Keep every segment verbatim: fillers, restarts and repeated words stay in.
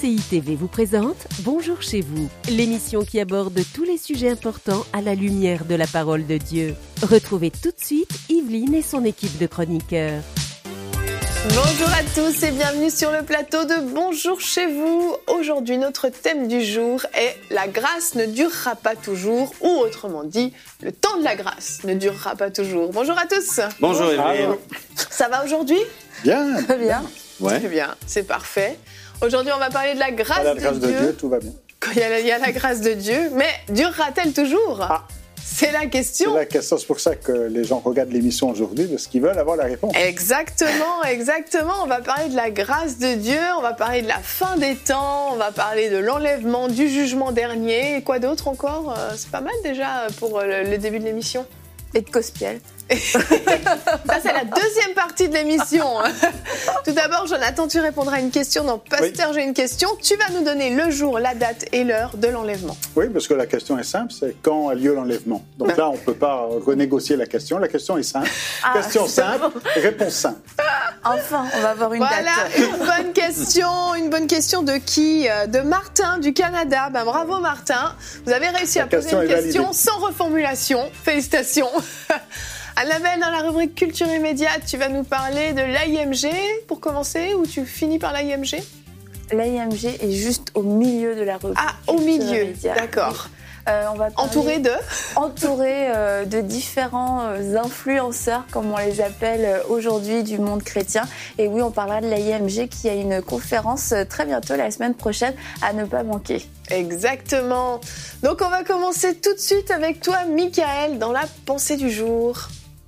C I T V vous présente Bonjour chez vous, l'émission qui aborde tous les sujets importants à la lumière de la parole de Dieu. Retrouvez tout de suite Yveline et son équipe de chroniqueurs. Bonjour à tous et bienvenue sur le plateau de Bonjour chez vous. Aujourd'hui, notre thème du jour est « La grâce ne durera pas toujours » ou autrement dit, le temps de la grâce ne durera pas toujours. Bonjour à tous. Bonjour Yveline. Ça va aujourd'hui ? Bien. Très bien. Ouais. Très bien, c'est parfait. Aujourd'hui, on va parler de la grâce, à la de, grâce Dieu. de Dieu. Tout va bien. Quand il y a la, il y a la grâce de Dieu, mais durera-t-elle toujours ? Ah. C'est la question. C'est la question, c'est pour ça que les gens regardent l'émission aujourd'hui, parce qu'ils veulent avoir la réponse. Exactement, exactement. On va parler de la grâce de Dieu, on va parler de la fin des temps, on va parler de l'enlèvement, du jugement dernier, et quoi d'autre encore ? C'est pas mal déjà pour le, le début de l'émission. Et de Cospiel. Ça, c'est la deuxième partie de l'émission. Tout d'abord, Jonathan, tu répondras à une question dans Pasteur, oui. J'ai une question. Tu vas nous donner le jour, la date et l'heure de l'enlèvement. Oui, parce que la question est simple, c'est quand a lieu l'enlèvement. Donc ben. là, on ne peut pas renégocier la question. La question est simple. Ah, question simple, bon. Réponse simple. Enfin, on va avoir une voilà, date. Voilà, une bonne question. Une bonne question de qui ? De Martin, du Canada. Ben, bravo, Martin. Vous avez réussi la à poser une question validée. Sans reformulation. Félicitations. Annabelle, dans la rubrique Culture et Médias, tu vas nous parler de l'A I M G pour commencer, ou tu finis par l'A I M G ? L'A I M G est juste au milieu de la rubrique. Ah, au milieu, d'accord. Euh, on va entouré de Entouré euh, de différents euh, influenceurs, comme on les appelle euh, aujourd'hui, du monde chrétien. Et oui, on parlera de l'A I M G qui a une conférence euh, très bientôt, la semaine prochaine, à ne pas manquer. Exactement. Donc on va commencer tout de suite avec toi, Michael, dans la pensée du jour.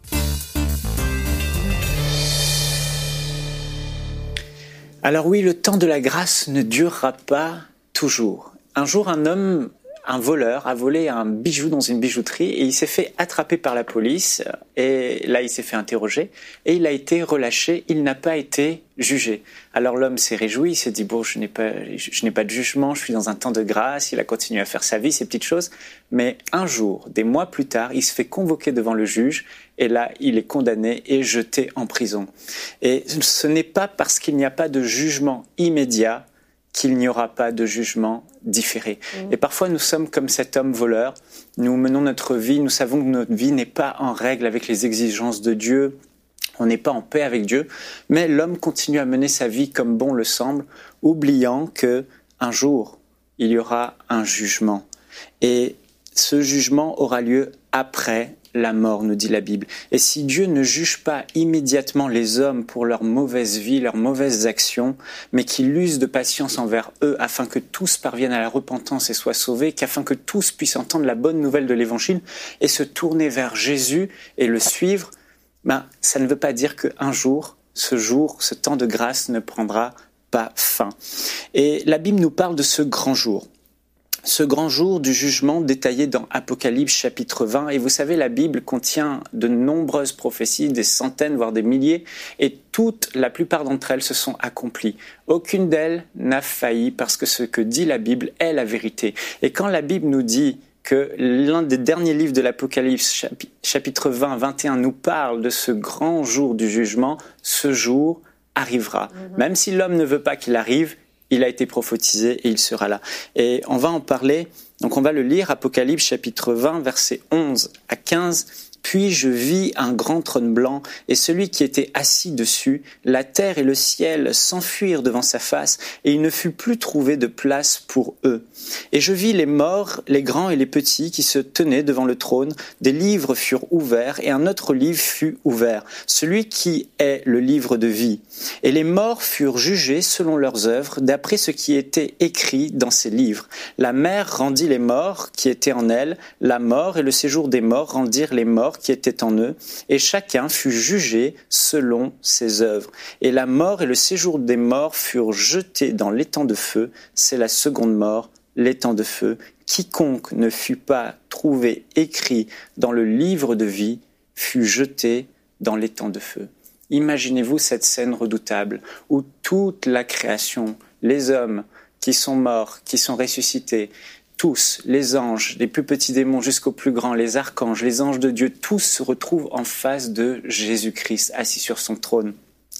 Alors oui, le temps de la grâce ne durera pas toujours. Un jour, un homme, un voleur, a volé un bijou dans une bijouterie et il s'est fait attraper par la police. Et là, il s'est fait interroger et il a été relâché. Il n'a pas été jugé. Alors l'homme s'est réjoui, il s'est dit « bon, je n'ai pas, je n'ai pas de jugement, je suis dans un temps de grâce ». Il a continué à faire sa vie, ces petites choses. Mais un jour, des mois plus tard, il se fait convoquer devant le juge et là, il est condamné et jeté en prison. Et ce n'est pas parce qu'il n'y a pas de jugement immédiat qu'il n'y aura pas de jugement différé. Mmh. Et parfois, nous sommes comme cet homme voleur. Nous menons notre vie, nous savons que notre vie n'est pas en règle avec les exigences de Dieu. On n'est pas en paix avec Dieu. Mais l'homme continue à mener sa vie comme bon le semble, oubliant qu'un jour, il y aura un jugement. Et ce jugement aura lieu après la mort, nous dit la Bible. Et si Dieu ne juge pas immédiatement les hommes pour leur mauvaise vie, leurs mauvaises actions, mais qu'il use de patience envers eux afin que tous parviennent à la repentance et soient sauvés, qu'afin que tous puissent entendre la bonne nouvelle de l'Évangile et se tourner vers Jésus et le suivre, ben, ça ne veut pas dire qu'un jour, ce jour, ce temps de grâce ne prendra pas fin. Et la Bible nous parle de ce grand jour. Ce grand jour du jugement détaillé dans Apocalypse chapitre vingt. Et vous savez, la Bible contient de nombreuses prophéties, des centaines, voire des milliers, et toutes, la plupart d'entre elles se sont accomplies. Aucune d'elles n'a failli parce que ce que dit la Bible est la vérité. Et quand la Bible nous dit que l'un des derniers livres de l'Apocalypse, chapitre vingt, vingt et un, nous parle de ce grand jour du jugement, ce jour arrivera. Mm-hmm. Même si l'homme ne veut pas qu'il arrive, il a été prophétisé et il sera là. Et on va en parler, donc on va le lire, Apocalypse chapitre vingt, versets onze à quinze. Puis je vis un grand trône blanc et celui qui était assis dessus, la terre et le ciel s'enfuirent devant sa face et il ne fut plus trouvé de place pour eux. Et je vis les morts, les grands et les petits qui se tenaient devant le trône. Des livres furent ouverts et un autre livre fut ouvert, celui qui est le livre de vie. Et les morts furent jugés selon leurs œuvres, d'après ce qui était écrit dans ces livres. La mer rendit les morts qui étaient en elle, la mort et le séjour des morts rendirent les morts qui étaient en eux, et chacun fut jugé selon ses œuvres. Et la mort et le séjour des morts furent jetés dans l'étang de feu. C'est la seconde mort, l'étang de feu. Quiconque ne fut pas trouvé écrit dans le livre de vie fut jeté dans l'étang de feu. Imaginez-vous cette scène redoutable où toute la création, les hommes qui sont morts, qui sont ressuscités, tous, les anges, les plus petits démons jusqu'aux plus grands, les archanges, les anges de Dieu, tous se retrouvent en face de Jésus-Christ, assis sur son trône.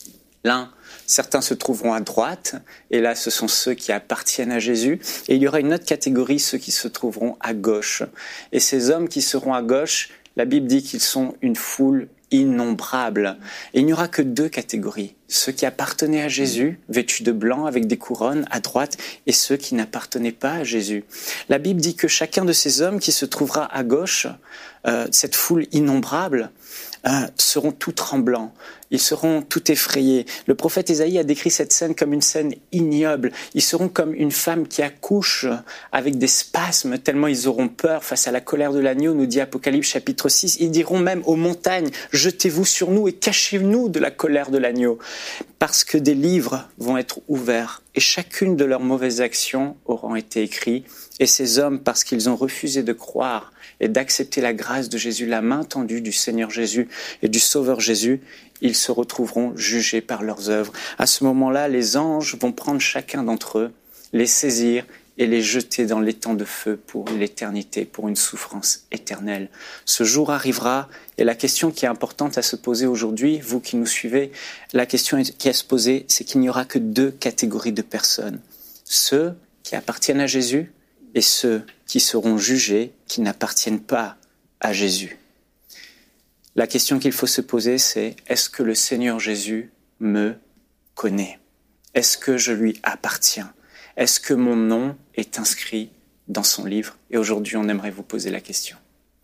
L'un, certains se trouveront à droite, et là ce sont ceux qui appartiennent à Jésus. Et il y aura une autre catégorie, ceux qui se trouveront à gauche. Et ces hommes qui seront à gauche, la Bible dit qu'ils sont une foule innombrable. Et il n'y aura que deux catégories. Ceux qui appartenaient à Jésus, vêtus de blanc avec des couronnes à droite, et ceux qui n'appartenaient pas à Jésus. La Bible dit que chacun de ces hommes qui se trouvera à gauche, euh, cette foule innombrable, euh, seront tout tremblants. Ils seront tout effrayés. Le prophète Ésaïe a décrit cette scène comme une scène ignoble. Ils seront comme une femme qui accouche avec des spasmes, tellement ils auront peur face à la colère de l'agneau, nous dit Apocalypse chapitre six. Ils diront même aux montagnes, jetez-vous sur nous et cachez-nous de la colère de l'agneau. Parce que des livres vont être ouverts et chacune de leurs mauvaises actions auront été écrites. Et ces hommes, parce qu'ils ont refusé de croire et d'accepter la grâce de Jésus, la main tendue du Seigneur Jésus et du Sauveur Jésus, ils se retrouveront jugés par leurs œuvres. À ce moment-là, les anges vont prendre chacun d'entre eux, les saisir et les jeter dans l'étang de feu pour l'éternité, pour une souffrance éternelle. Ce jour arrivera, et la question qui est importante à se poser aujourd'hui, vous qui nous suivez, la question qui est à se poser, c'est qu'il n'y aura que deux catégories de personnes. Ceux qui appartiennent à Jésus et ceux qui seront jugés, qui n'appartiennent pas à Jésus. La question qu'il faut se poser, c'est « Est-ce que le Seigneur Jésus me connaît? Est-ce que je lui appartiens? Est-ce que mon nom est inscrit dans son livre ?» Et aujourd'hui, on aimerait vous poser la question.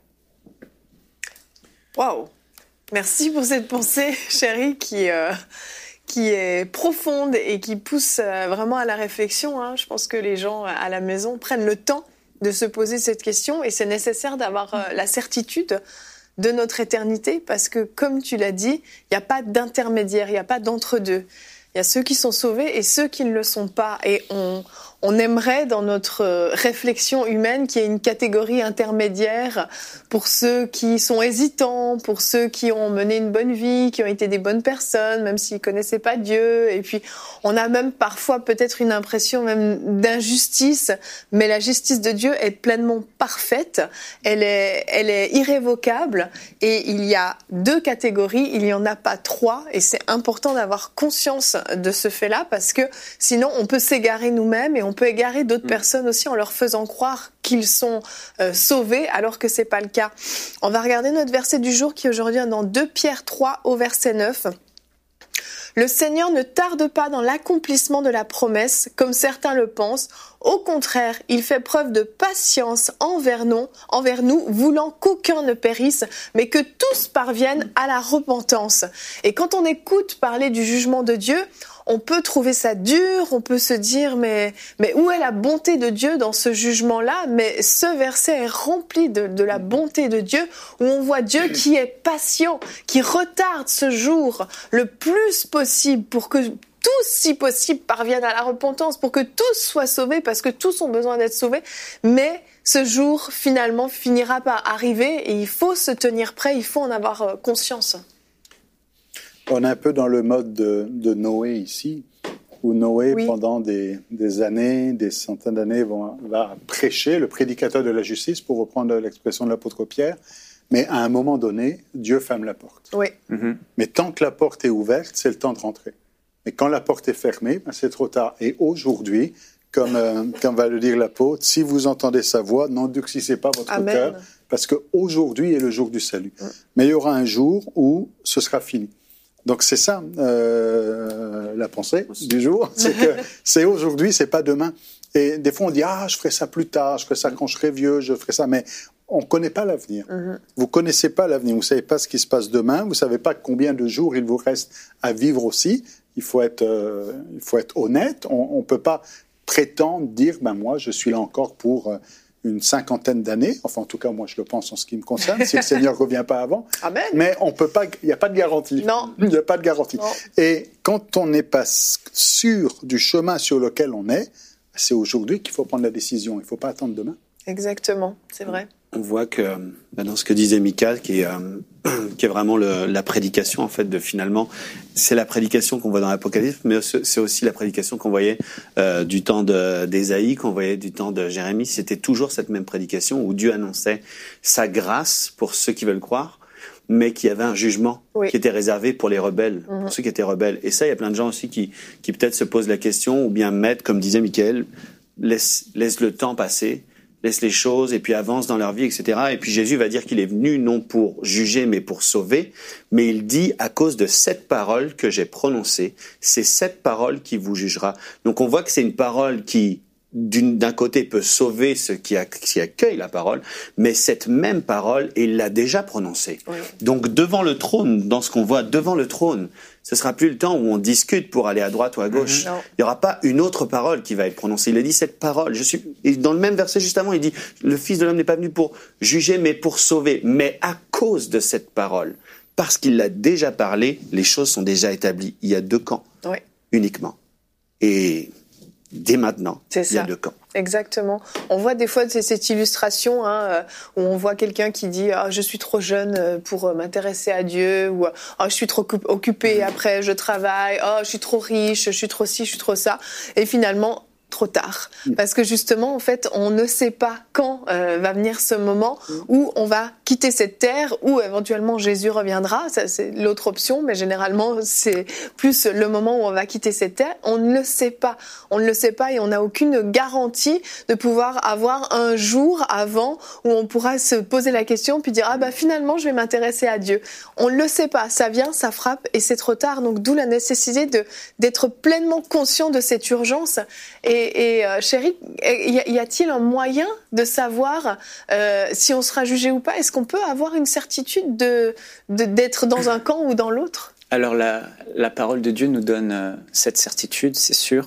Waouh! Merci pour cette pensée, chérie, qui, euh, qui est profonde et qui pousse euh, vraiment à la réflexion. Hein. Je pense que les gens à la maison prennent le temps de se poser cette question et c'est nécessaire d'avoir euh, la certitude de notre éternité, parce que, comme tu l'as dit, il n'y a pas d'intermédiaire, il n'y a pas d'entre-deux. Il y a ceux qui sont sauvés et ceux qui ne le sont pas. Et on, on aimerait, dans notre réflexion humaine, qu'il y ait une catégorie intermédiaire pour ceux qui sont hésitants, pour ceux qui ont mené une bonne vie, qui ont été des bonnes personnes, même s'ils connaissaient pas Dieu. Et puis, on a même parfois peut-être une impression même d'injustice, mais la justice de Dieu est pleinement parfaite. Elle est, elle est irrévocable. Et il y a deux catégories, il n'y en a pas trois. Et c'est important d'avoir conscience de ce fait-là, parce que sinon on peut s'égarer nous-mêmes et on peut égarer d'autres mmh. personnes aussi en leur faisant croire qu'ils sont euh, sauvés alors que c'est pas le cas. On va regarder notre verset du jour qui aujourd'hui est dans deux Pierre trois au verset neuf. Le Seigneur ne tarde pas dans l'accomplissement de la promesse, comme certains le pensent. Au contraire, il fait preuve de patience envers nous, envers nous, voulant qu'aucun ne périsse, mais que tous parviennent à la repentance. Et quand on écoute parler du jugement de Dieu, on peut trouver ça dur, on peut se dire mais, mais où est la bonté de Dieu dans ce jugement-là? Mais ce verset est rempli de, de la bonté de Dieu, où on voit Dieu qui est patient, qui retarde ce jour le plus possible pour que tous, si possible, parviennent à la repentance, pour que tous soient sauvés, parce que tous ont besoin d'être sauvés. Mais ce jour, finalement, finira par arriver et il faut se tenir prêt, il faut en avoir conscience. On est un peu dans le mode de, de Noé ici, où Noé, oui. pendant des, des années, des centaines d'années, va, va prêcher, le prédicateur de la justice, pour reprendre l'expression de l'apôtre Pierre. Mais à un moment donné, Dieu ferme la porte. Oui. Mm-hmm. Mais tant que la porte est ouverte, c'est le temps de rentrer. Mais quand la porte est fermée, ben c'est trop tard. Et aujourd'hui, comme, euh, comme va le dire l'apôtre, si vous entendez sa voix, n'endurcissez pas votre Amen. cœur, parce qu'aujourd'hui est le jour du salut. Mm. Mais il y aura un jour où ce sera fini. Donc c'est ça euh, la pensée du jour, c'est que c'est aujourd'hui, c'est pas demain. Et des fois on dit ah je ferai ça plus tard, je ferai ça quand je serai vieux, je ferai ça, mais on connaît pas l'avenir. Mm-hmm. Vous connaissez pas l'avenir, vous savez pas ce qui se passe demain, vous savez pas combien de jours il vous reste à vivre aussi. Il faut être, euh, il faut être honnête. On, on peut pas prétendre dire ben moi je suis là encore pour euh, une cinquantaine d'années, enfin en tout cas moi je le pense en ce qui me concerne, si le Seigneur revient pas avant. Amen. Mais on peut pas, il n'y a pas de garantie. Non. Il n'y a pas de garantie. Non. Et quand on n'est pas sûr du chemin sur lequel on est, c'est aujourd'hui qu'il faut prendre la décision. Il ne faut pas attendre demain. Exactement, c'est vrai. On voit que dans ce que disait Mika, qui est, euh, qui est vraiment le, la prédication en fait de finalement, c'est la prédication qu'on voit dans l'Apocalypse, mais c'est aussi la prédication qu'on voyait euh, du temps de, d'Ésaïe, qu'on voyait du temps de Jérémie. C'était toujours cette même prédication où Dieu annonçait sa grâce pour ceux qui veulent croire, mais qu'il y avait un jugement oui. qui était réservé pour les rebelles, mm-hmm. pour ceux qui étaient rebelles. Et ça, il y a plein de gens aussi qui, qui peut-être se posent la question, ou bien mettent, comme disait Michael, laisse, laisse le temps passer, laisse les choses et puis avance dans leur vie, et cetera. Et puis Jésus va dire qu'il est venu non pour juger, mais pour sauver. Mais il dit, à cause de cette parole que j'ai prononcée, c'est cette parole qui vous jugera. Donc on voit que c'est une parole qui, d'une, d'un côté, peut sauver ceux qui, a, qui accueillent la parole, mais cette même parole, il l'a déjà prononcée. Oui. Donc devant le trône, dans ce qu'on voit devant le trône, ce sera plus le temps où on discute pour aller à droite ou à gauche. Mmh, il n'y aura pas une autre parole qui va être prononcée. Il a dit cette parole. Je suis, et dans le même verset juste avant, il dit, le Fils de l'homme n'est pas venu pour juger, mais pour sauver. Mais à cause de cette parole, parce qu'il l'a déjà parlé, les choses sont déjà établies. Il y a deux camps, oui. uniquement. Et dès maintenant, c'est il y a ça. deux camps. Exactement. On voit des fois cette illustration hein, où on voit quelqu'un qui dit ah, « je suis trop jeune pour m'intéresser à Dieu » ou ah, « je suis trop occupé, après je travaille, ah, je suis trop riche, je suis trop ci, je suis trop ça ». Et finalement, trop tard. Parce que justement, en fait, on ne sait pas quand euh, va venir ce moment où on va quitter cette terre, où éventuellement Jésus reviendra. Ça, c'est l'autre option, mais généralement, c'est plus le moment où on va quitter cette terre. On ne le sait pas. On ne le sait pas et on n'a aucune garantie de pouvoir avoir un jour avant où on pourra se poser la question puis dire « Ah bah finalement, je vais m'intéresser à Dieu ». On ne le sait pas. Ça vient, ça frappe et c'est trop tard. Donc d'où la nécessité de, d'être pleinement conscient de cette urgence. Et Et, et euh, chérie, y, y a-t-il un moyen de savoir euh, si on sera jugé ou pas ? Est-ce qu'on peut avoir une certitude de, de, d'être dans un camp ou dans l'autre ? Alors la, la parole de Dieu nous donne euh, cette certitude, c'est sûr.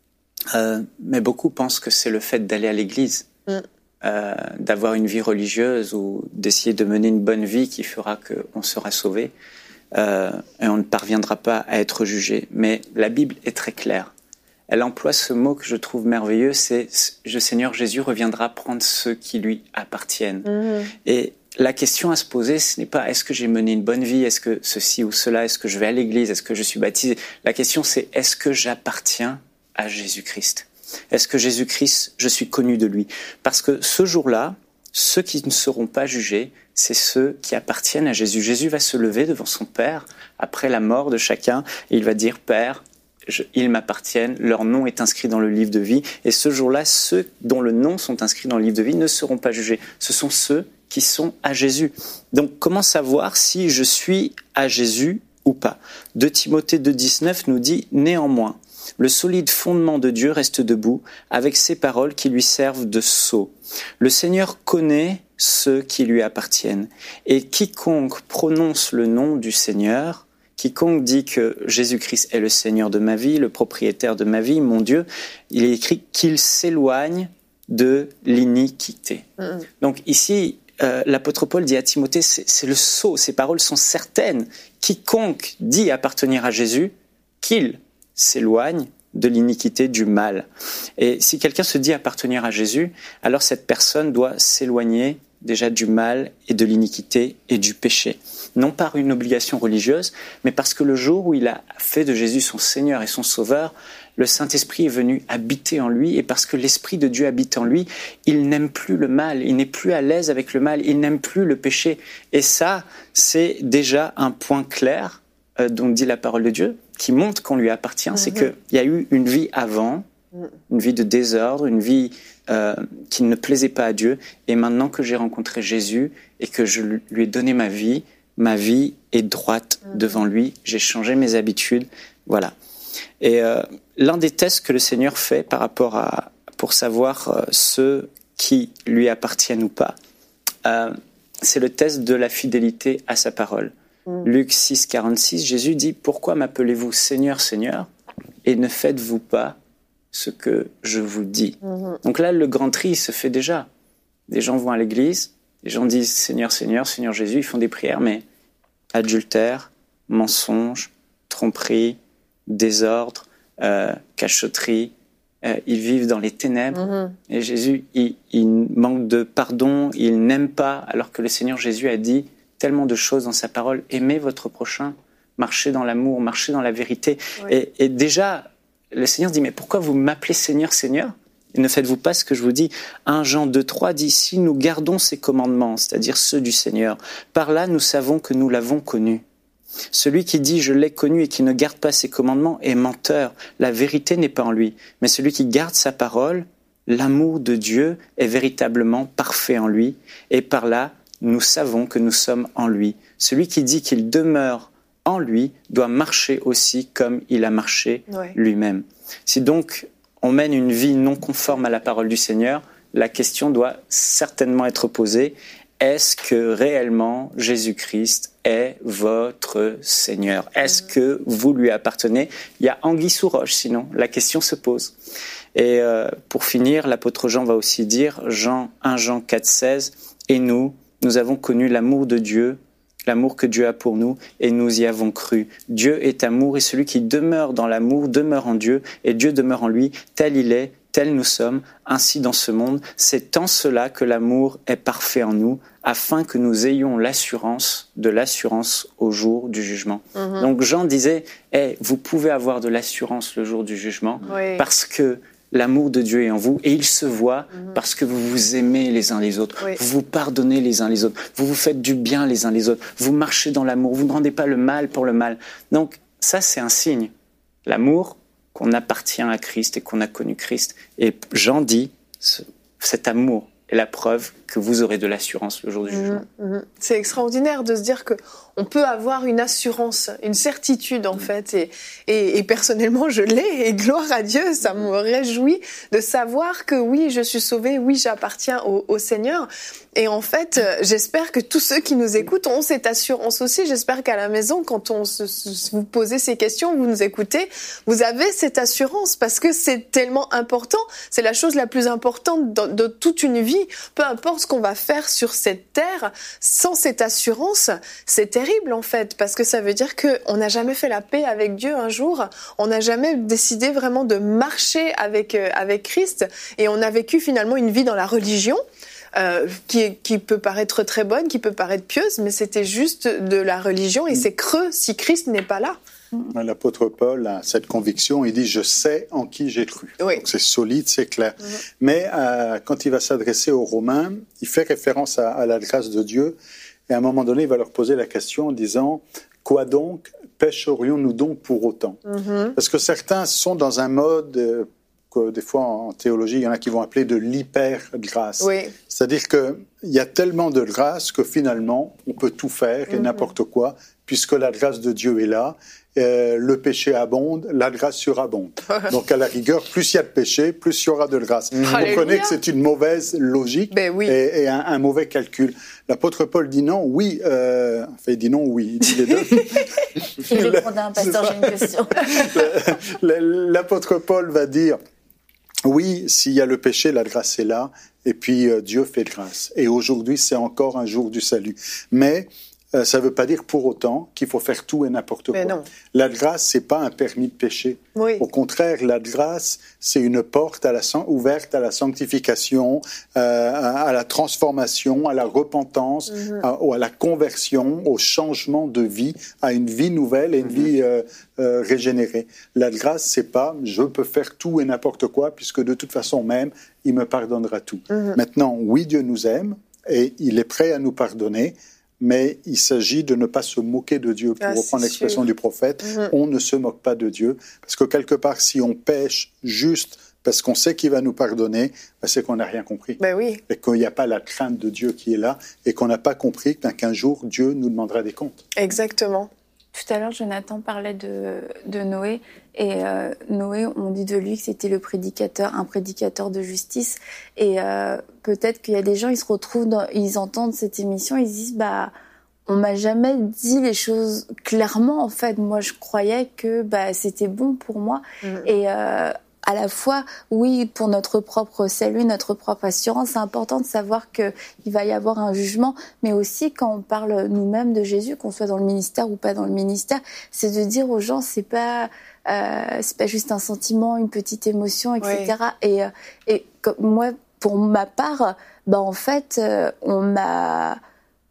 Euh, mais beaucoup pensent que c'est le fait d'aller à l'église, mm. euh, d'avoir une vie religieuse ou d'essayer de mener une bonne vie qui fera qu'on sera sauvé. Euh, et on ne parviendra pas à être jugé. Mais la Bible est très claire. Elle emploie ce mot que je trouve merveilleux, c'est « le Seigneur Jésus reviendra prendre ceux qui lui appartiennent mmh. ». Et la question à se poser, ce n'est pas « est-ce que j'ai mené une bonne vie ? Est-ce que ceci ou cela ? Est-ce que je vais à l'église ? Est-ce que je suis baptisé ?» La question c'est « est-ce que j'appartiens à Jésus-Christ ? Est-ce que Jésus-Christ, je suis connu de lui ?» Parce que ce jour-là, ceux qui ne seront pas jugés, c'est ceux qui appartiennent à Jésus. Jésus va se lever devant son Père après la mort de chacun et il va dire « Père, Je, ils m'appartiennent, leur nom est inscrit dans le livre de vie. » Et ce jour-là, ceux dont le nom sont inscrits dans le livre de vie ne seront pas jugés. Ce sont ceux qui sont à Jésus. Donc, comment savoir si je suis à Jésus ou pas ? deux Timothée deux dix-neuf nous dit « Néanmoins, le solide fondement de Dieu reste debout avec ses paroles qui lui servent de sceau. Le Seigneur connaît ceux qui lui appartiennent. Et quiconque prononce le nom du Seigneur, quiconque dit que Jésus-Christ est le Seigneur de ma vie, le propriétaire de ma vie, mon Dieu, il est écrit qu'il s'éloigne de l'iniquité. Mmh. Donc ici, euh, l'apôtre Paul dit à Timothée, c'est, c'est le sceau, ces paroles sont certaines. Quiconque dit appartenir à Jésus, qu'il s'éloigne de l'iniquité, du mal. Et si quelqu'un se dit appartenir à Jésus, alors cette personne doit s'éloigner déjà du mal et de l'iniquité et du péché. Non par une obligation religieuse, mais parce que le jour où il a fait de Jésus son Seigneur et son Sauveur, le Saint-Esprit est venu habiter en lui, et parce que l'Esprit de Dieu habite en lui, il n'aime plus le mal, il n'est plus à l'aise avec le mal, il n'aime plus le péché. Et ça, c'est déjà un point clair euh, dont dit la parole de Dieu, qui montre qu'on lui appartient, mmh. c'est qu'il y a eu une vie avant, une vie de désordre, une vie euh, qui ne plaisait pas à Dieu, et maintenant que j'ai rencontré Jésus et que je lui ai donné ma vie, ma vie est droite mmh. devant lui, j'ai changé mes habitudes, voilà. Et euh, l'un des tests que le Seigneur fait par rapport à, pour savoir euh, ceux qui lui appartiennent ou pas, euh, c'est le test de la fidélité à sa parole. Mmh. Luc six, quarante-six, Jésus dit « Pourquoi m'appelez-vous Seigneur, Seigneur, et ne faites-vous pas ce que je vous dis ?» mmh. Donc là, le grand tri se fait déjà. Des gens vont à l'église, les gens disent « Seigneur, Seigneur, Seigneur Jésus », ils font des prières, mais adultère, mensonge, tromperie, désordre, euh, cachotterie, euh, ils vivent dans les ténèbres. Mmh. Et Jésus, il, il manque de pardon, il n'aime pas, alors que le Seigneur Jésus a dit tellement de choses dans sa parole. Aimez votre prochain, marchez dans l'amour, marchez dans la vérité. Oui. Et, et déjà, le Seigneur dit, mais pourquoi vous m'appelez Seigneur, Seigneur ? Et ne faites-vous pas ce que je vous dis. un Jean deux trois dit, si nous gardons ses commandements, c'est-à-dire ceux du Seigneur, par là nous savons que nous l'avons connu. Celui qui dit « je l'ai connu » et qui ne garde pas ses commandements est menteur. La vérité n'est pas en lui. Mais celui qui garde sa parole, l'amour de Dieu est véritablement parfait en lui. Et par là, nous savons que nous sommes en lui. Celui qui dit qu'il demeure en lui doit marcher aussi comme il a marché ouais. lui-même. Si donc on mène une vie non conforme à la parole du Seigneur, la question doit certainement être posée. Est-ce que réellement Jésus-Christ est votre Seigneur? Est-ce que vous lui appartenez? Il y a anguille sous roche, sinon la question se pose. Et euh, pour finir, l'apôtre Jean va aussi dire, Jean, un Jean quatre seize, « Et nous, nous avons connu l'amour de Dieu, l'amour que Dieu a pour nous, et nous y avons cru. Dieu est amour, et celui qui demeure dans l'amour demeure en Dieu, et Dieu demeure en lui, tel il est, tels nous sommes, ainsi dans ce monde. C'est en cela que l'amour est parfait en nous, afin que nous ayons l'assurance de l'assurance au jour du jugement. Mmh. Donc Jean disait, hey, vous pouvez avoir de l'assurance le jour du jugement, oui. parce que l'amour de Dieu est en vous, et il se voit mmh. parce que vous vous aimez les uns les autres, oui. vous vous pardonnez les uns les autres, vous vous faites du bien les uns les autres, vous marchez dans l'amour, vous ne rendez pas le mal pour le mal. Donc ça, c'est un signe. L'amour, qu'on appartient à Christ et qu'on a connu Christ. Et Jean dit, ce, cet amour est la preuve que vous aurez de l'assurance le jour du jugement. Mmh, mmh. C'est extraordinaire de se dire que on peut avoir une assurance, une certitude en mmh. fait, et, et, et personnellement je l'ai, et gloire à Dieu, ça me réjouit de savoir que oui, je suis sauvée, oui, j'appartiens au, au Seigneur. Et en fait, j'espère que tous ceux qui nous écoutent ont cette assurance aussi. J'espère qu'à la maison, quand on se, se, vous posez ces questions, vous nous écoutez, vous avez cette assurance parce que c'est tellement important. C'est la chose la plus importante de, de toute une vie. Peu importe ce qu'on va faire sur cette terre, sans cette assurance, c'est terrible en fait, parce que ça veut dire qu'on n'a jamais fait la paix avec Dieu un jour. On n'a jamais décidé vraiment de marcher avec avec Christ, et on a vécu finalement une vie dans la religion. Euh, qui, qui peut paraître très bonne, qui peut paraître pieuse, mais c'était juste de la religion, et c'est creux si Christ n'est pas là. L'apôtre Paul a cette conviction, il dit « je sais en qui j'ai cru oui. ». Donc c'est solide, c'est clair. Mmh. Mais euh, quand il va s'adresser aux Romains, il fait référence à, à la grâce de Dieu, et à un moment donné, il va leur poser la question en disant « quoi donc pécherions-nous donc pour autant mmh. ?» Parce que certains sont dans un mode... Euh, des fois en théologie, il y en a qui vont appeler de l'hyper-grâce. Oui. C'est-à-dire qu'il y a tellement de grâce que finalement, on peut tout faire et mm-hmm. n'importe quoi, puisque la grâce de Dieu est là. Euh, le péché abonde, la grâce surabonde. Donc à la rigueur, plus il y a de péché, plus il y aura de grâce. Vous comprenez que c'est une mauvaise logique ben oui. et, et un, un mauvais calcul. L'apôtre Paul dit non, oui, euh, enfin il dit non, oui, il dit les deux. Il répondait à un pasteur, j'ai une question. L'apôtre Paul va dire, oui, s'il y a le péché, la grâce est là, et puis euh, Dieu fait grâce. Et aujourd'hui, c'est encore un jour du salut. Mais euh, ça ne veut pas dire pour autant qu'il faut faire tout et n'importe quoi. Non. La grâce, c'est pas un permis de péché. Oui. Au contraire, la grâce, c'est une porte à la, ouverte à la sanctification, euh, à la transformation, à la repentance, mm-hmm. à, à la conversion, au changement de vie, à une vie nouvelle et une mm-hmm. vie euh, euh, régénérée. La grâce, c'est pas je peux faire tout et n'importe quoi, puisque de toute façon même, il me pardonnera tout. Mm-hmm. Maintenant, oui, Dieu nous aime et il est prêt à nous pardonner. Mais il s'agit de ne pas se moquer de Dieu. Pour ah, reprendre l'expression sûr. du prophète, mmh. on ne se moque pas de Dieu. Parce que quelque part, si on pêche juste parce qu'on sait qu'il va nous pardonner, ben c'est qu'on n'a rien compris. Ben oui. Et qu'il n'y a pas la crainte de Dieu qui est là, et qu'on n'a pas compris qu'un jour, Dieu nous demandera des comptes. Exactement. Tout à l'heure, Jonathan parlait de, de Noé. Et euh, Noé, on dit de lui que c'était le prédicateur, un prédicateur de justice. Et euh, peut-être qu'il y a des gens, ils se retrouvent, dans, ils entendent cette émission, ils se disent, bah, on m'a jamais dit les choses clairement. En fait, moi, je croyais que bah, c'était bon pour moi. Mmh. Et euh, à la fois, oui, pour notre propre salut, notre propre assurance, c'est important de savoir qu'il va y avoir un jugement, mais aussi quand on parle nous-mêmes de Jésus, qu'on soit dans le ministère ou pas dans le ministère, c'est de dire aux gens, c'est pas, euh, c'est pas juste un sentiment, une petite émotion, et cetera. Oui. Et, et comme moi, pour ma part, bah en fait, on m'a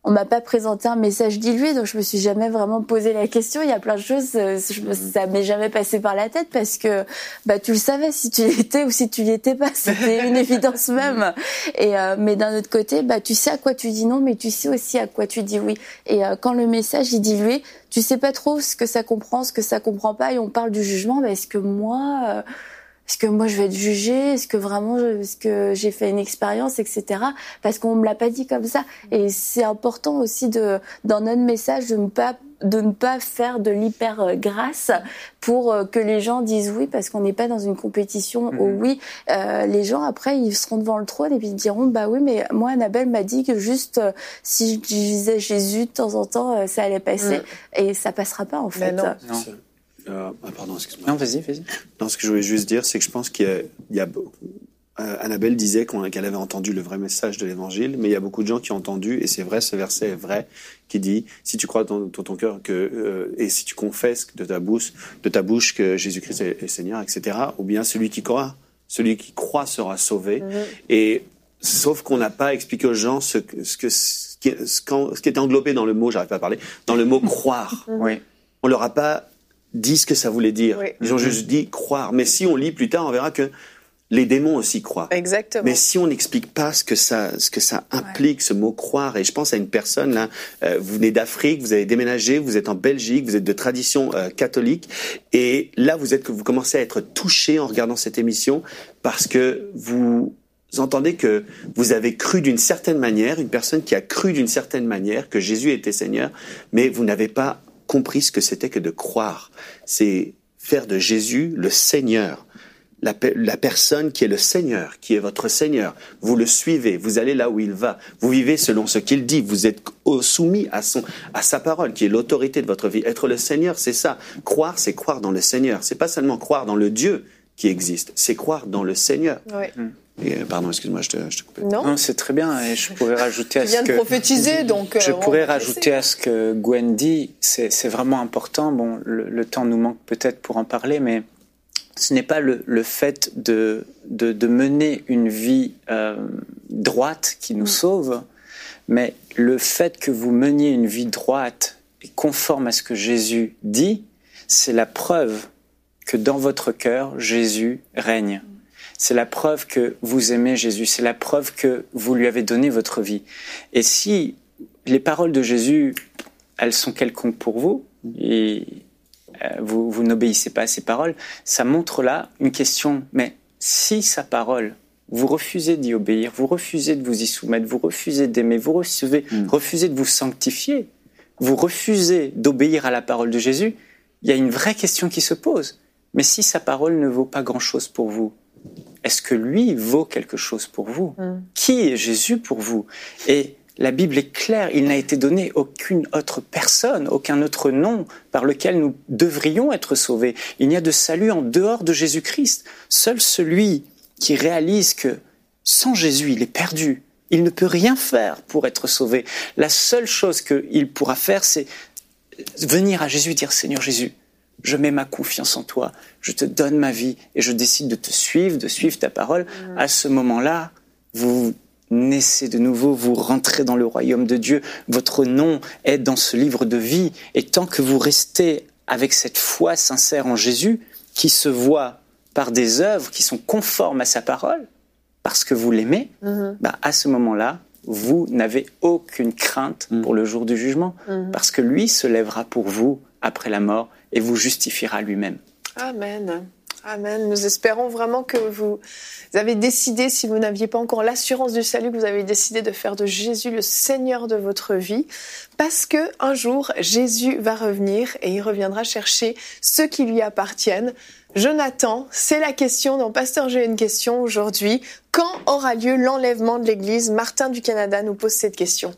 on m'a pas présenté un message dilué, donc je me suis jamais vraiment posé la question. Il y a plein de choses, je, ça m'est jamais passé par la tête parce que bah tu le savais si tu y étais ou si tu y étais pas, c'était une évidence même. Et euh, mais d'un autre côté, bah tu sais à quoi tu dis non, mais tu sais aussi à quoi tu dis oui. Et euh, quand le message est dilué, tu sais pas trop ce que ça comprend, ce que ça comprend pas, et on parle du jugement. Bah est-ce que moi euh, Est-ce que moi je vais être jugée? Est-ce que vraiment, est-ce que j'ai fait une expérience, et cetera. Parce qu'on me l'a pas dit comme ça. Et c'est important aussi de, dans notre message, de ne pas, de ne pas faire de l'hyper grâce pour que les gens disent oui, parce qu'on n'est pas dans une compétition mmh. au oui. Euh, les gens après ils seront devant le trône et puis ils diront bah oui, mais moi Annabelle m'a dit que juste euh, si je disais Jésus de temps en temps, euh, ça allait passer mmh. et ça passera pas en fait. Mais non. non. Euh, ah pardon, excuse-moi. Non, vas-y, vas-y. Non, ce que je voulais juste dire, c'est que je pense qu'il y a, il y a euh, Annabelle disait qu'on, qu'elle avait entendu le vrai message de l'Évangile, mais il y a beaucoup de gens qui ont entendu, et c'est vrai, ce verset est vrai, qui dit si tu crois dans, dans ton cœur que euh, et si tu confesses de ta bouche, de ta bouche que Jésus-Christ est, est Seigneur, et cetera. Ou bien celui qui croit, celui qui croit sera sauvé. Mm-hmm. Et sauf qu'on n'a pas expliqué aux gens ce que ce que ce qui, ce, ce qui est englobé dans le mot, j'arrive pas à parler, dans le mot croire. Oui. On leur a pas dit ce que ça voulait dire. Oui. Ils ont juste dit croire. Mais si on lit plus tard, on verra que les démons aussi croient. Exactement. Mais si on n'explique pas ce que ça, ce que ça implique, ouais. ce mot croire, et je pense à une personne là, euh, vous venez d'Afrique, vous avez déménagé, vous êtes en Belgique, vous êtes de tradition euh, catholique, et là vous êtes, vous commencez à être touché en regardant cette émission parce que vous entendez que vous avez cru d'une certaine manière, une personne qui a cru d'une certaine manière que Jésus était Seigneur, mais vous n'avez pas compris ce que c'était que de croire. C'est faire de Jésus le Seigneur, la, la personne qui est le Seigneur, qui est votre Seigneur. Vous le suivez, vous allez là où il va, vous vivez selon ce qu'il dit, vous êtes soumis à, son, à sa parole, qui est l'autorité de votre vie. Être le Seigneur, c'est ça. Croire, c'est croire dans le Seigneur. C'est pas seulement croire dans le Dieu qui existe, c'est croire dans le Seigneur. Oui. Et, pardon, excuse-moi, je te, je te coupais. Non, non c'est très bien. Et je pourrais rajouter à tu viens ce de que prophétiser, donc. Je euh, pourrais rajouter à ce que Gwen dit. C'est, c'est vraiment important. Bon, le, le temps nous manque peut-être pour en parler, mais ce n'est pas le, le fait de, de, de mener une vie euh, droite qui nous mmh. sauve, mais le fait que vous meniez une vie droite et conforme à ce que Jésus dit, c'est la preuve que dans votre cœur, Jésus règne. C'est la preuve que vous aimez Jésus, c'est la preuve que vous lui avez donné votre vie. Et si les paroles de Jésus, elles sont quelconques pour vous, et euh, vous, vous n'obéissez pas à ses paroles, ça montre là une question. Mais si sa parole, vous refusez d'y obéir, vous refusez de vous y soumettre, vous refusez d'aimer, vous refusez, mmh. refusez de vous sanctifier, vous refusez d'obéir à la parole de Jésus, il y a une vraie question qui se pose. Mais si sa parole ne vaut pas grand-chose pour vous, est-ce que lui vaut quelque chose pour vous ? mm. Qui est Jésus pour vous ? Et la Bible est claire, il n'a été donné aucune autre personne, aucun autre nom par lequel nous devrions être sauvés. Il n'y a de salut en dehors de Jésus-Christ. Seul celui qui réalise que sans Jésus, il est perdu. Il ne peut rien faire pour être sauvé. La seule chose qu'il pourra faire, c'est venir à Jésus et dire « Seigneur Jésus, je mets ma confiance en toi, je te donne ma vie et je décide de te suivre, de suivre ta parole. Mmh. » À ce moment-là, vous naissez de nouveau, vous rentrez dans le royaume de Dieu, votre nom est dans ce livre de vie. Et tant que vous restez avec cette foi sincère en Jésus, qui se voit par des œuvres qui sont conformes à sa parole, parce que vous l'aimez, mmh. bah à ce moment-là, vous n'avez aucune crainte mmh. pour le jour du jugement, mmh. parce que lui se lèvera pour vous après la mort et vous justifiera lui-même. Amen. Amen. Nous espérons vraiment que vous avez décidé, si vous n'aviez pas encore l'assurance du salut, que vous avez décidé de faire de Jésus le Seigneur de votre vie, parce que un jour, Jésus va revenir et il reviendra chercher ceux qui lui appartiennent. Jonathan, c'est la question. Donc, Pasteur, j'ai une question aujourd'hui. Quand aura lieu l'enlèvement de l'Église ? Martin du Canada nous pose cette question.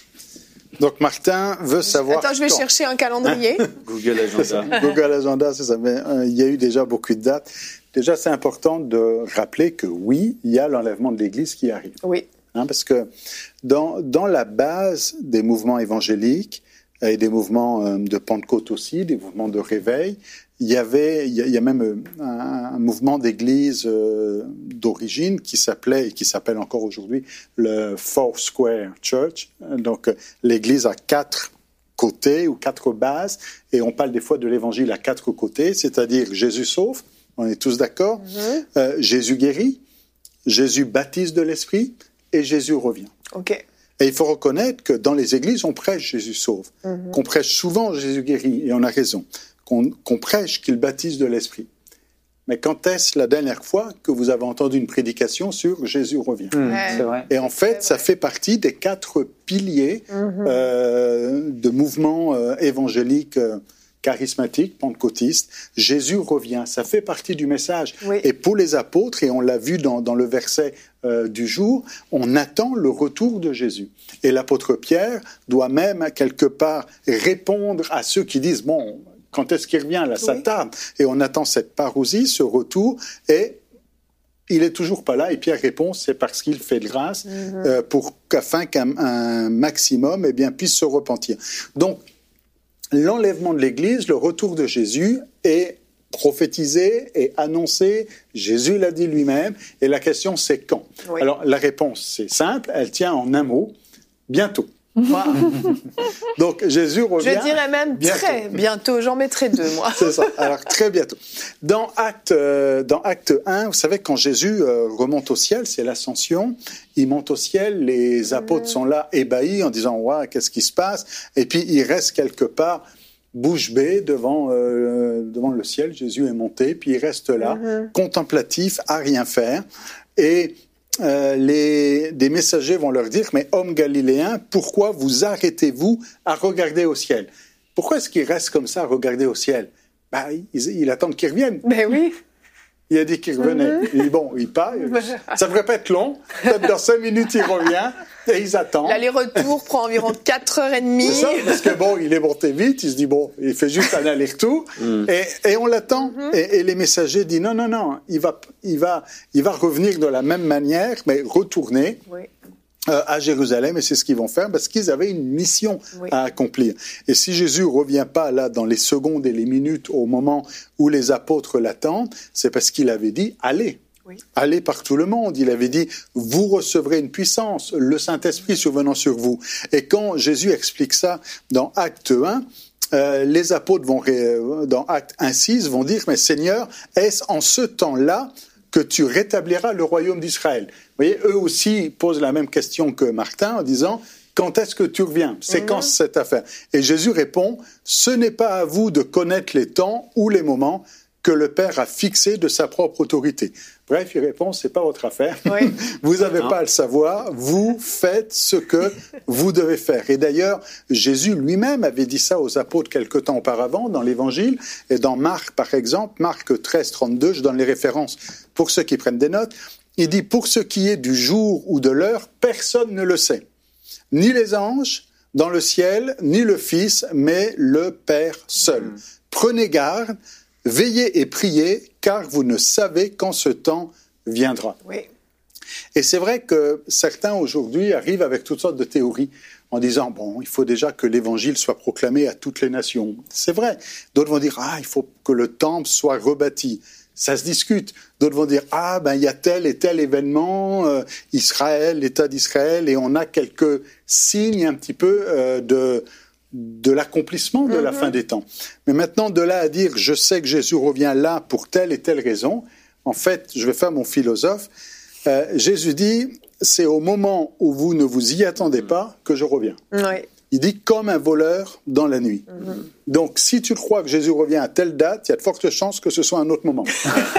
Donc Martin veut savoir. Attends, je vais quand. chercher un calendrier. Google Agenda. Google Agenda, c'est ça. Mais euh, il y a eu déjà beaucoup de dates. Déjà, c'est important de rappeler que oui, il y a l'enlèvement de l'Église qui arrive. Oui. Hein, parce que dans dans la base des mouvements évangéliques, et des mouvements de Pentecôte aussi, des mouvements de réveil. Il y avait, il y a, il y a même un, un mouvement d'église euh, d'origine qui s'appelait et qui s'appelle encore aujourd'hui le Four Square Church. Donc l'église a quatre côtés ou quatre bases, et on parle des fois de l'évangile à quatre côtés, c'est-à-dire Jésus sauve, on est tous d'accord, mm-hmm. euh, Jésus guérit, Jésus baptise de l'Esprit et Jésus revient. Ok. Et il faut reconnaître que dans les églises, on prêche Jésus sauve, mm-hmm. qu'on prêche souvent Jésus guérit, et on a raison, qu'on, qu'on prêche qu'il baptise de l'Esprit. Mais quand est-ce la dernière fois que vous avez entendu une prédication sur Jésus revient? Mmh, c'est vrai. Et en fait, ça fait partie des quatre piliers mmh. euh, de mouvements euh, évangéliques euh, charismatiques, pentecôtistes. Jésus revient, ça fait partie du message. Oui. Et pour les apôtres, et on l'a vu dans, dans le verset euh, du jour, on attend le retour de Jésus. Et l'apôtre Pierre doit même, quelque part, répondre à ceux qui disent « bon ». Quand est-ce qu'il revient? Là, ça oui. tarde. Et on attend cette parousie, ce retour, et il est toujours pas là. Et Pierre répond, c'est parce qu'il fait de grâce, mm-hmm. euh, pour qu'afin qu'un un maximum eh bien, puisse se repentir. Donc, l'enlèvement de l'Église, le retour de Jésus est prophétisé et annoncé. Jésus l'a dit lui-même. Et la question, c'est quand? Oui. Alors, la réponse, c'est simple. Elle tient en un mot. Bientôt. Wow. Donc Jésus revient. Je dirais même bientôt. Très bientôt. J'en mettrai deux, moi. C'est ça. Alors très bientôt. Dans Acte, euh, dans Acte un, vous savez quand Jésus euh, remonte au ciel, c'est l'ascension. Il monte au ciel, les apôtres mmh. sont là ébahis en disant waouh, qu'est-ce qui se passe? Et puis il reste quelque part bouche bée devant euh, devant le ciel. Jésus est monté, puis il reste là, mmh. contemplatif, à rien faire. Et Euh, les, des messagers vont leur dire « Mais hommes galiléens, pourquoi vous arrêtez-vous à regarder au ciel ?» Pourquoi est-ce qu'ils restent comme ça à regarder au ciel? Ben, ils, ils attendent qu'ils reviennent. Ben oui. Il a dit qu'il revenait. Mm-hmm. Il dit, bon, il part. Ça devrait pas être long. Peut-être dans cinq minutes, il revient. Et ils attendent. L'aller-retour prend environ quatre heures trente. C'est ça, parce que bon, il est monté vite. Il se dit, bon, il fait juste un aller-retour. Mm. Et, et on l'attend. Mm-hmm. Et, et les messagers disent, non, non, non, il va, il va, il va revenir de la même manière, mais retourner. Oui. Euh, à Jérusalem, et c'est ce qu'ils vont faire parce qu'ils avaient une mission oui. à accomplir. Et si Jésus revient pas là dans les secondes et les minutes au moment où les apôtres l'attendent, c'est parce qu'il avait dit allez, oui. allez par tout le monde. Il avait dit vous recevrez une puissance, le Saint-Esprit survenant sur vous. Et quand Jésus explique ça dans Acte un, euh, les apôtres vont dans Acte un six vont dire mais Seigneur, est-ce en ce temps-là que tu rétabliras le royaume d'Israël? Vous voyez, eux aussi posent la même question que Martin en disant « Quand est-ce que tu reviens? C'est mmh. quand cette affaire ?» Et Jésus répond « Ce n'est pas à vous de connaître les temps ou les moments que le Père a fixés de sa propre autorité. » Bref, il répond « C'est pas votre affaire. Oui. Vous n'avez pas à le savoir. Vous faites ce que vous devez faire. » Et d'ailleurs, Jésus lui-même avait dit ça aux apôtres quelque temps auparavant dans l'Évangile. Et dans Marc, par exemple, Marc treize trente-deux, je donne les références pour ceux qui prennent des notes. Il dit, pour ce qui est du jour ou de l'heure, personne ne le sait. Ni les anges dans le ciel, ni le Fils, mais le Père seul. Mmh. Prenez garde, veillez et priez, car vous ne savez quand ce temps viendra. Oui. Et c'est vrai que certains aujourd'hui arrivent avec toutes sortes de théories en disant, bon, il faut déjà que l'évangile soit proclamé à toutes les nations. C'est vrai. D'autres vont dire, ah, il faut que le temple soit rebâti. Ça se discute. D'autres vont dire, ah, ben, il y a tel et tel événement, euh, Israël, l'État d'Israël, et on a quelques signes un petit peu euh, de, de l'accomplissement de mm-hmm. la fin des temps. Mais maintenant, de là à dire, je sais que Jésus revient là pour telle et telle raison, en fait, je vais faire mon philosophe, euh, Jésus dit, c'est au moment où vous ne vous y attendez pas que je reviens. Oui. Il dit comme un voleur dans la nuit. Mm-hmm. Donc, si tu crois que Jésus revient à telle date, il y a de fortes chances que ce soit un autre moment.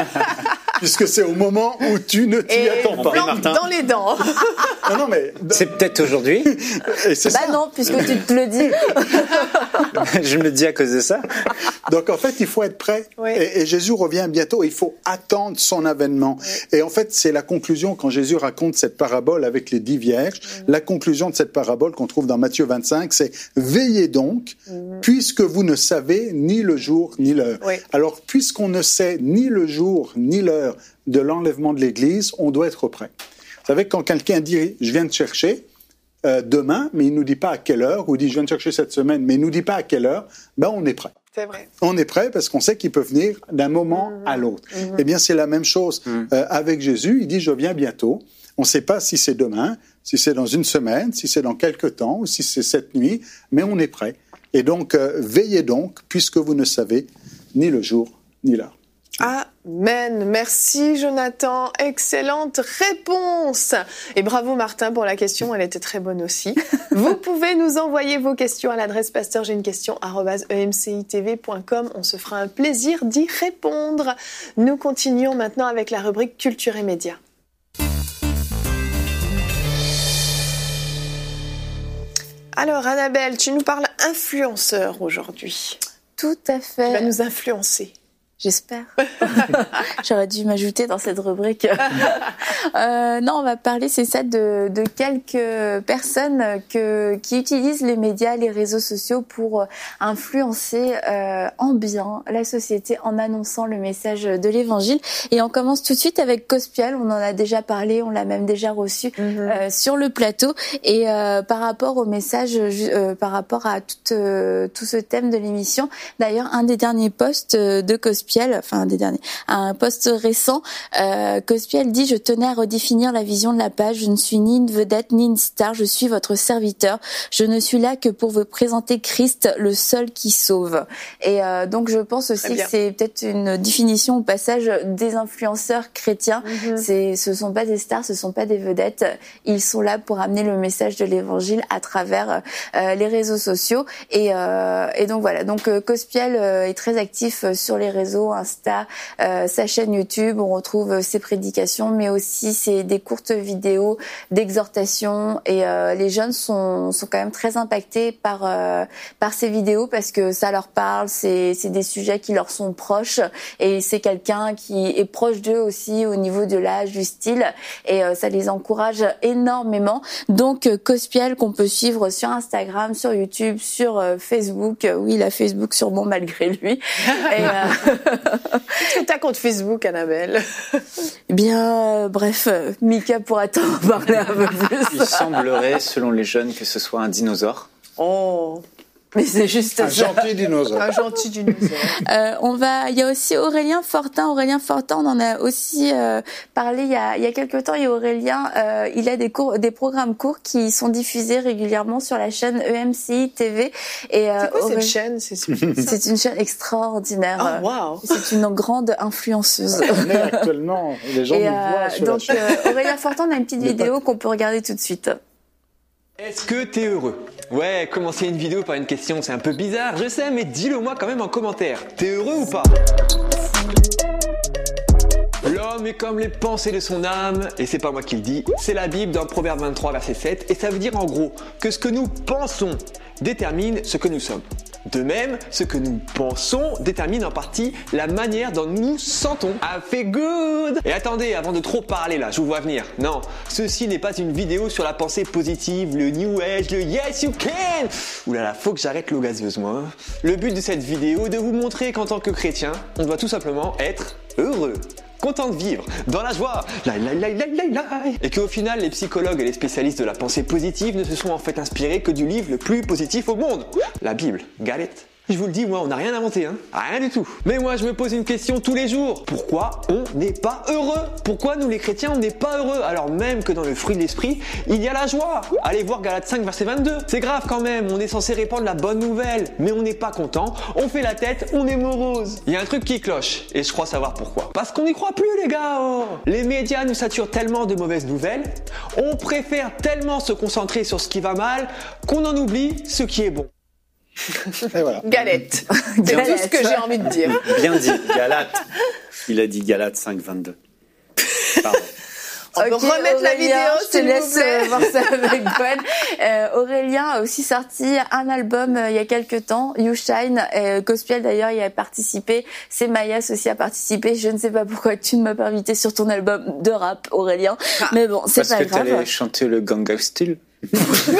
Puisque c'est au moment où tu ne t'y et attends pas. Dans les dents. non, non, mais... C'est peut-être aujourd'hui. Et c'est bah ça. Non, puisque tu te le dis. Je me le dis à cause de ça. Donc, en fait, il faut être prêt. Oui. Et, et Jésus revient bientôt. Il faut attendre son avènement. Oui. Et en fait, c'est la conclusion quand Jésus raconte cette parabole avec les dix vierges. Mm-hmm. La conclusion de cette parabole qu'on trouve dans Matthieu vingt-cinq, c'est « Veillez donc, mm-hmm. puisque vous ne savez ni le jour ni l'heure. Oui. » Alors, puisqu'on ne sait ni le jour ni l'heure de l'enlèvement de l'Église, on doit être prêt. Vous savez, quand quelqu'un dit « je viens te chercher », euh, demain, mais il nous dit pas à quelle heure, ou il dit je viens de chercher cette semaine, mais il nous dit pas à quelle heure, ben on est prêt. C'est vrai. On est prêt parce qu'on sait qu'il peut venir d'un moment mmh. à l'autre. Mmh. Eh bien, c'est la même chose mmh. euh, avec Jésus. Il dit je viens bientôt. On ne sait pas si c'est demain, si c'est dans une semaine, si c'est dans quelque temps, ou si c'est cette nuit, mais on est prêt. Et donc, euh, veillez donc, puisque vous ne savez ni le jour ni l'heure. Amen. Merci Jonathan. Excellente réponse. Et bravo Martin pour la question, elle était très bonne aussi. Vous pouvez nous envoyer vos questions à l'adresse pasteur j'ai une question arobase e m c i t v point com. On se fera un plaisir d'y répondre. Nous continuons maintenant avec la rubrique Culture et Médias. Alors Annabelle, tu nous parles influenceur aujourd'hui. Tout à fait. Tu vas nous influencer. J'espère. J'aurais dû m'ajouter dans cette rubrique. euh, non, on va parler, c'est ça, de, de quelques personnes que, qui utilisent les médias, les réseaux sociaux pour influencer euh, en bien la société en annonçant le message de l'Évangile. Et on commence tout de suite avec Cospiel. On en a déjà parlé, on l'a même déjà reçu mm-hmm. euh, sur le plateau. Et euh, par rapport au message, euh, par rapport à tout, euh, tout ce thème de l'émission, d'ailleurs, un des derniers posts de Cospiel, enfin des derniers, un post récent, euh, Cospiel dit « Je tenais à redéfinir la vision de la page. Je ne suis ni une vedette ni une star. Je suis votre serviteur. Je ne suis là que pour vous présenter Christ, le seul qui sauve. » Et euh, donc je pense aussi que c'est peut-être une définition au passage des influenceurs chrétiens. Mm-hmm. C'est, ce sont pas des stars, ce sont pas des vedettes. Ils sont là pour amener le message de l'Évangile à travers euh, les réseaux sociaux. Et, euh, et donc voilà. Donc euh, Cospiel euh, est très actif sur les réseaux. Insta, euh, sa chaîne YouTube, on retrouve ses prédications, mais aussi c'est des courtes vidéos d'exhortation. Et euh, les jeunes sont sont quand même très impactés par euh, par ces vidéos parce que ça leur parle. C'est c'est des sujets qui leur sont proches et c'est quelqu'un qui est proche d'eux aussi au niveau de l'âge, du style. Et euh, ça les encourage énormément. Donc Cospiel qu'on peut suivre sur Instagram, sur YouTube, sur euh, Facebook. Oui, il a Facebook sûrement malgré lui. Et, euh, Qu'est-ce que t'as contre Facebook, Annabelle? Eh bien, euh, bref, euh, Mika pourra t'en parler un peu plus. Il semblerait, selon les jeunes, que ce soit un dinosaure. Oh, mais c'est juste un ça. gentil dinosaure. Un gentil dinosaure. Euh, on va, il y a aussi Aurélien Fortin. Aurélien Fortin, on en a aussi euh, parlé il y a il y a quelques temps. Et Aurélien, euh, il a des cours, des programmes courts qui sont diffusés régulièrement sur la chaîne E M C I T V. Et euh, c'est quoi Auré... cette chaîne? C'est, c'est une chaîne extraordinaire. Oh, wow. C'est une grande influenceuse. On est actuellement, les gens et, nous euh, voient sur donc la chaîne. euh, Aurélien Fortin, on a une petite vidéo qu'on peut regarder tout de suite. Est-ce que t'es heureux? Ouais, commencer une vidéo par une question, c'est un peu bizarre, je sais, mais dis-le moi quand même en commentaire. T'es heureux ou pas? L'homme est comme les pensées de son âme, et c'est pas moi qui le dis, c'est la Bible dans Proverbe vingt-trois verset sept, et ça veut dire en gros que ce que nous pensons détermine ce que nous sommes. De même, ce que nous pensons détermine en partie la manière dont nous nous sentons. I feel good! Et attendez, avant de trop parler là, je vous vois venir. Non, ceci n'est pas une vidéo sur la pensée positive, le New Age, le Yes You Can! Oulala, faut que j'arrête l'eau gazeuse moi. Le but de cette vidéo est de vous montrer qu'en tant que chrétien, on doit tout simplement être heureux. Content de vivre, dans la joie, la, la, la, la, la, la. Et qu'au final, les psychologues et les spécialistes de la pensée positive ne se sont en fait inspirés que du livre le plus positif au monde, la Bible. Got it? Je vous le dis, moi, on n'a rien inventé, hein. Rien du tout. Mais moi, je me pose une question tous les jours. Pourquoi on n'est pas heureux? Pourquoi nous, les chrétiens, on n'est pas heureux? Alors même que dans le fruit de l'esprit, il y a la joie. Allez voir Galates cinq, verset vingt-deux. C'est grave quand même, on est censé répandre la bonne nouvelle. Mais on n'est pas content, on fait la tête, on est morose. Il y a un truc qui cloche, et je crois savoir pourquoi. Parce qu'on n'y croit plus, les gars. Oh. Les médias nous saturent tellement de mauvaises nouvelles. On préfère tellement se concentrer sur ce qui va mal, qu'on en oublie ce qui est bon. Et voilà. Galette. C'est tout ce que j'ai envie de dire. Bien dit, Galate. Il a dit Galate cinq vingt-deux. Pardon. On peut okay, remettre Aurélien, la vidéo, je te s'il laisse vous plaît. voir ça avec Gwen. Euh, Aurélien a aussi sorti un album euh, il y a quelques temps, You Shine. Euh, Cospiel d'ailleurs y a participé. C'est Mayas aussi a participé. Je ne sais pas pourquoi tu ne m'as pas invité sur ton album de rap, Aurélien. Ah, mais bon, c'est pas grave. Parce que t'allais chanter le Gangnam Style.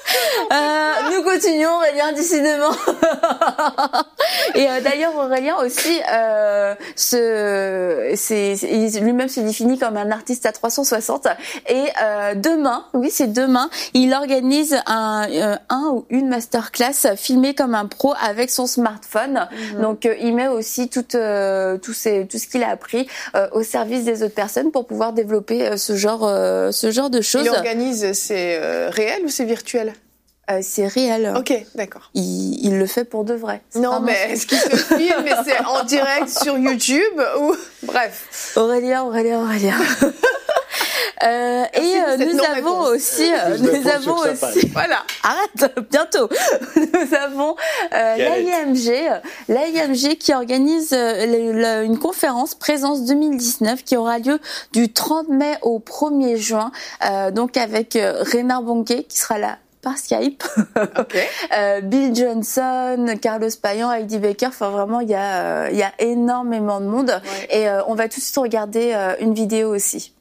Euh, nous continuons, Aurélien, décidément. Et euh, d'ailleurs, Aurélien aussi, euh, se, c'est, il, lui-même se définit comme un artiste à trois cent soixante. Et euh, demain, oui, c'est demain, il organise un, euh, un ou une masterclass filmée comme un pro avec son smartphone. Mmh. Donc, euh, il met aussi tout, euh, tout, ces, tout ce qu'il a appris euh, au service des autres personnes pour pouvoir développer euh, ce genre, euh, ce genre de choses. Il organise, c'est euh, réel ou c'est virtuel? Euh, c'est réel. Ok, d'accord. Il, il le fait pour de vrai. C'est non, mais est-ce qu'il se filme et c'est en direct sur YouTube ou bref. Aurélien, Aurélien, Aurélien. Euh, et euh, nous avons aussi, euh, nous avons aussi, voilà, arrête, bientôt. Nous avons euh, l'A I M G, l'A I M G qui organise euh, le, le, une conférence Présence deux mille dix-neuf qui aura lieu du trente mai au premier juin, euh, donc avec euh, Reinhard Bonnke qui sera là par Skype, okay. euh, Bill Johnson, Carlos Payan, Heidi Baker, enfin vraiment il y a il euh, y a énormément de monde ouais. et euh, on va tout de suite regarder euh, une vidéo aussi.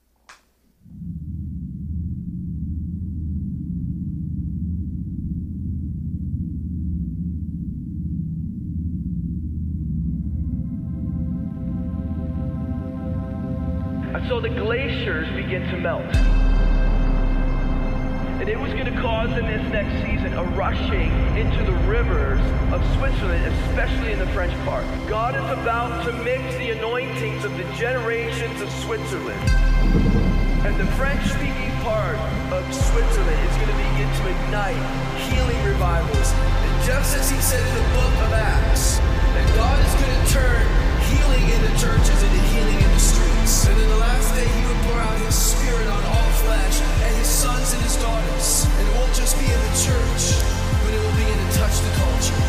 I saw the glaciers begin to melt. And it was going to cause in this next season a rushing into the rivers of Switzerland, especially in the French part. God is about to mix the anointings of the generations of Switzerland. And the French-speaking part of Switzerland is going to begin to ignite healing revivals. And just as he said in the book of Acts, that God is going to turn healing in the churches into healing in the streets. And in the last day, he will pour out his spirit on all flesh, and his sons and his daughters. And it won't just be in the church, but it will begin to touch the culture.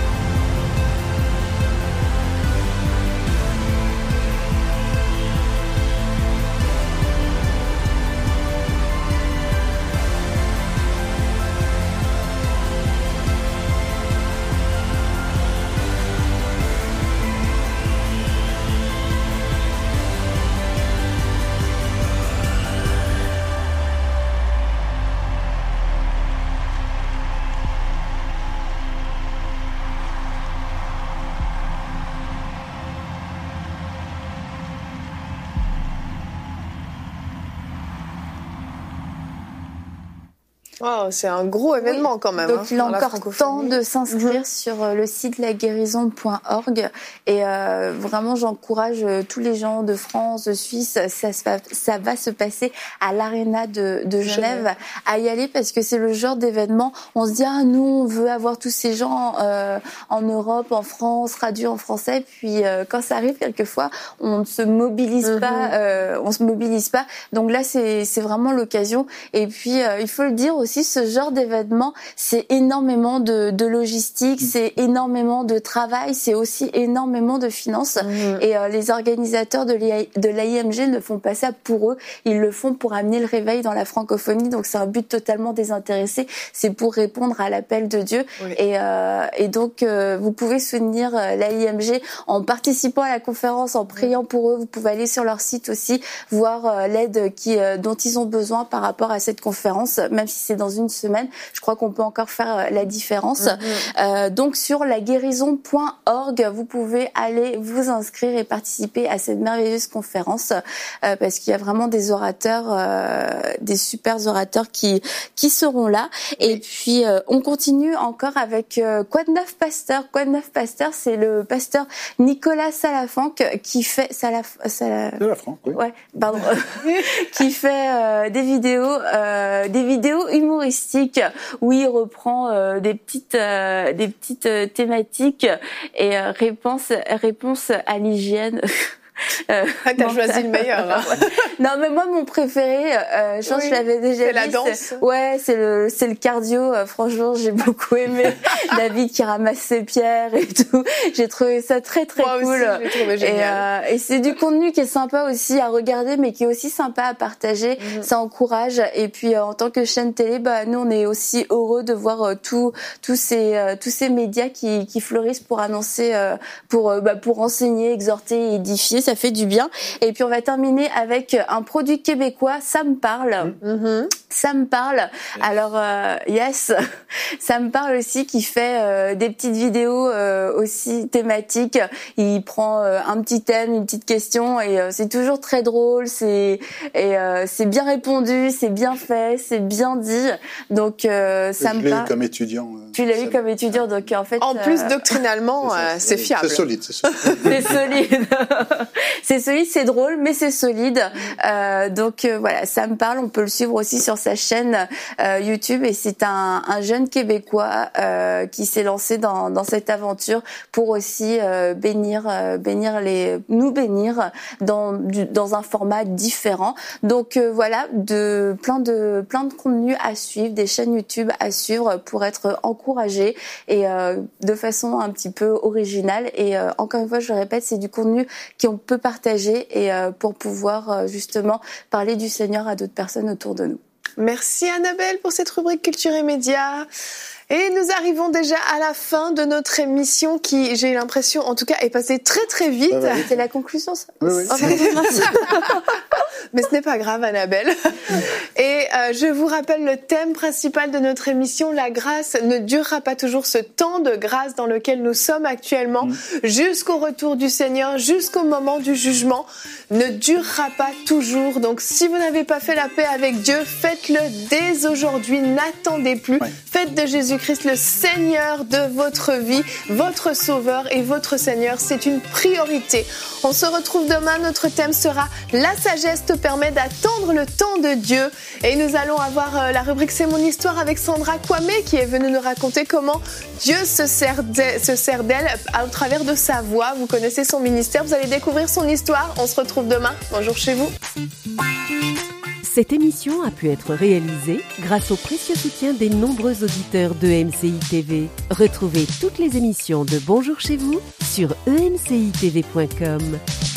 Wow, c'est un gros événement oui. quand même. Donc hein, il a encore temps de s'inscrire mmh. sur le site la guérison point org et euh, vraiment j'encourage tous les gens de France, de Suisse, ça, ça, ça va se passer à l'Arena de, de Genève, Genève à y aller parce que c'est le genre d'événement on se dit ah nous on veut avoir tous ces gens euh, en Europe, en France, traduits en français puis euh, quand ça arrive quelquefois on ne se mobilise mmh. pas, euh, on se mobilise pas donc là c'est c'est vraiment l'occasion et puis euh, il faut le dire aussi ce genre d'événement, c'est énormément de, de logistique, c'est énormément de travail, c'est aussi énormément de finances. Mmh. Et euh, les organisateurs de l'A I M G ne font pas ça pour eux, ils le font pour amener le réveil dans la francophonie. Donc c'est un but totalement désintéressé, c'est pour répondre à l'appel de Dieu. Oui. Et, euh, et donc euh, vous pouvez soutenir euh, l'A I M G en participant à la conférence, en priant pour eux. Vous pouvez aller sur leur site aussi, voir euh, l'aide qui, euh, dont ils ont besoin par rapport à cette conférence, même si c'est dans une semaine, je crois qu'on peut encore faire la différence. Mmh. Euh, donc sur la guérison point org, vous pouvez aller vous inscrire et participer à cette merveilleuse conférence euh, parce qu'il y a vraiment des orateurs, euh, des super orateurs qui qui seront là. Oui. Et puis euh, on continue encore avec euh, Quoi de neuf pasteur. Quoi de neuf pasteur, c'est le pasteur Nicolas Salafranc qui fait Salaf Salaf Salafranc, oui. Ouais, pardon, qui fait euh, des vidéos, euh, des vidéos humoristiques où il reprend euh, des petites euh, des petites euh, thématiques et euh, réponse réponse à l'hygiène. Euh, ah, t'as choisi le meilleur. Hein. Non, mais moi, mon préféré, euh, je pense oui, que je l'avais déjà dit. C'est la danse. C'est, ouais, c'est le, c'est le cardio. Euh, franchement, j'ai beaucoup aimé David qui ramasse ses pierres et tout. J'ai trouvé ça très très moi cool. Aussi, j'ai trouvé génial. Et, euh, et c'est du contenu qui est sympa aussi à regarder, mais qui est aussi sympa à partager. Mm-hmm. Ça encourage. Et puis, euh, en tant que chaîne télé, bah, nous, on est aussi heureux de voir euh, tous tous ces euh, tous ces médias qui qui fleurissent pour annoncer, euh, pour euh, bah, pour enseigner, exhorter, et édifier. Ça fait fait du bien. Et puis on va terminer avec un produit québécois, Ça me parle. Mm-hmm. Ça me parle. Yes. Alors euh, yes, ça me parle aussi, qui fait euh, des petites vidéos euh, aussi thématiques. Il prend euh, un petit thème, une petite question, et euh, c'est toujours très drôle. C'est et euh, c'est bien répondu, c'est bien fait, c'est bien dit. Donc euh, ça je me l'ai parle. eu comme étudiant. Euh, tu l'as eu comme étudiant, donc en fait. En plus, euh, doctrinalement, c'est, euh, c'est fiable. C'est solide, c'est solide. c'est solide. c'est solide, c'est drôle, mais c'est solide. Euh, donc euh, voilà, ça me parle. On peut le suivre aussi sur sa chaîne euh, YouTube, et c'est un, un jeune Québécois euh, qui s'est lancé dans, dans cette aventure pour aussi euh, bénir, euh, bénir les, nous bénir dans, du, dans un format différent. Donc euh, voilà, de plein de plein de contenus à suivre, des chaînes YouTube à suivre pour être encouragé et euh, de façon un petit peu originale. Et euh, encore une fois, je le répète, c'est du contenu qu'on peut partager et euh, pour pouvoir euh, justement parler du Seigneur à d'autres personnes autour de nous. Merci Annabelle pour cette rubrique Culture et Médias. Et nous arrivons déjà à la fin de notre émission qui, j'ai l'impression, en tout cas, est passée très très vite. Ah ouais. C'est la conclusion, ça. Oui, oui. Mais ce n'est pas grave, Annabelle. Et euh, je vous rappelle le thème principal de notre émission. La grâce ne durera pas toujours. Ce temps de grâce dans lequel nous sommes actuellement, mmh. jusqu'au retour du Seigneur, jusqu'au moment du jugement, ne durera pas toujours. Donc si vous n'avez pas fait la paix avec Dieu, faites-le dès aujourd'hui. N'attendez plus. Ouais. Faites de Jésus-Christ le Seigneur de votre vie, votre Sauveur et votre Seigneur. C'est une priorité. On se retrouve demain. Notre thème sera la sagesse te permet d'attendre le temps de Dieu. Et nous allons avoir la rubrique C'est mon histoire avec Sandra Kwame qui est venue nous raconter comment Dieu se sert se sert d'elle au travers de sa voix. Vous connaissez son ministère, vous allez découvrir son histoire. On se retrouve demain. Bonjour chez vous. Cette émission a pu être réalisée grâce au précieux soutien des nombreux auditeurs de E M C I T V. Retrouvez toutes les émissions de Bonjour chez vous sur e m c i t v point com.